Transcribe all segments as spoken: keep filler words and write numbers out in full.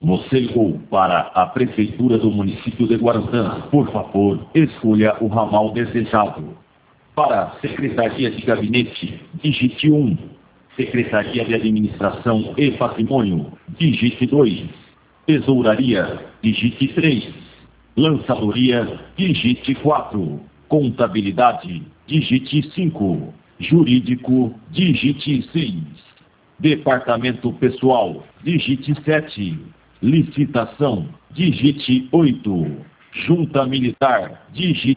Você ligou para a Prefeitura do município de Guarantã. Por favor, escolha o ramal desejado. Para a Secretaria de Gabinete, digite um. Secretaria de Administração e Patrimônio, digite dois. Tesouraria, digite três. Lançadoria, digite quatro. Contabilidade, digite cinco. Jurídico, digite seis. Departamento Pessoal, digite sete. Licitação, digite oito. Junta Militar, digite...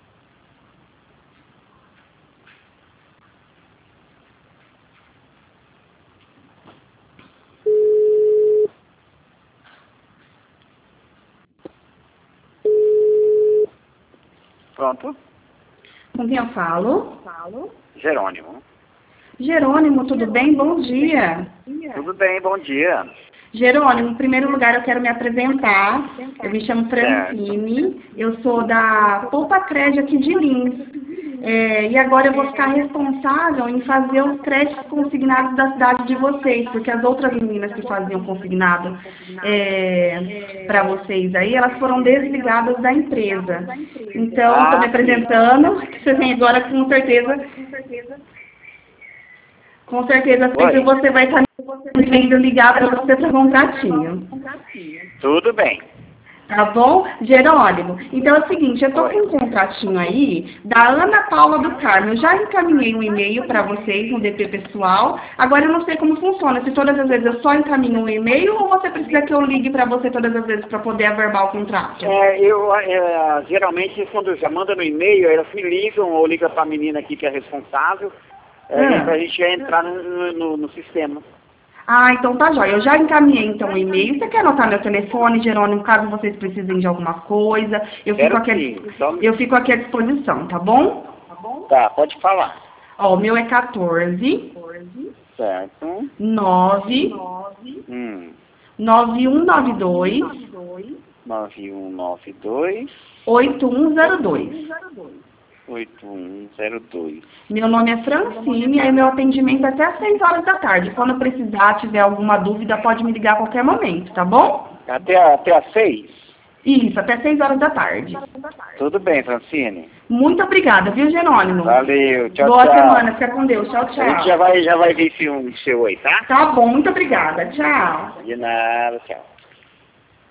Pronto. Com quem eu falo? Jerônimo. Jerônimo, tudo bem? Bom dia. Tudo bem, bom dia. Jerônimo, em primeiro lugar eu quero me apresentar. Eu me chamo Francine, eu sou da Poupa Crédito aqui de Lins. É, e agora eu vou ficar responsável em fazer os créditos consignados da cidade de vocês, porque as outras meninas que faziam consignado é, para vocês aí, elas foram desligadas da empresa. Então, estou me apresentando, que você tem agora com certeza... Com certeza, sempre você vai estar sendo ligar para você para contratinho. Tudo bem. Tá bom? Jerônimo, então é o seguinte, eu tô com um contratinho aí da Ana Paula do Carmo. Eu já encaminhei um e-mail para vocês no D P pessoal. Agora eu não sei como funciona, se todas as vezes eu só encaminho um e-mail ou você precisa que eu ligue para você todas as vezes para poder averbar o contrato? É, eu, é, geralmente, quando já manda no e-mail, elas me ligam ou ligam para a menina aqui que é responsável, é, Ah. para a gente entrar no, no, no sistema. Ah, então tá jóia. Eu já encaminhei então o e-mail. Você quer anotar meu telefone, Jerônimo, caso vocês precisem de alguma coisa? Eu fico, Quero aqui, sim, então... eu fico aqui à disposição, tá bom? Tá, pode falar. Ó, o meu é quatorze, Certo. nove, Hum. nove um nove dois, nove um nove dois, oito um zero dois. oito um zero dois. Meu nome é Francine, aí meu atendimento é até às seis horas da tarde. Quando precisar, tiver alguma dúvida, pode me ligar a qualquer momento, tá bom? Até, até às seis? Isso, até seis horas da tarde. Tudo bem, Francine. Muito obrigada, viu, Jerônimo? Valeu, tchau, Boa tchau. semana, fica com Deus. Tchau, A gente já tchau. vai, já vai ver esse um seu aí, tá? Tá bom, muito obrigada. Tchau. De nada, tchau.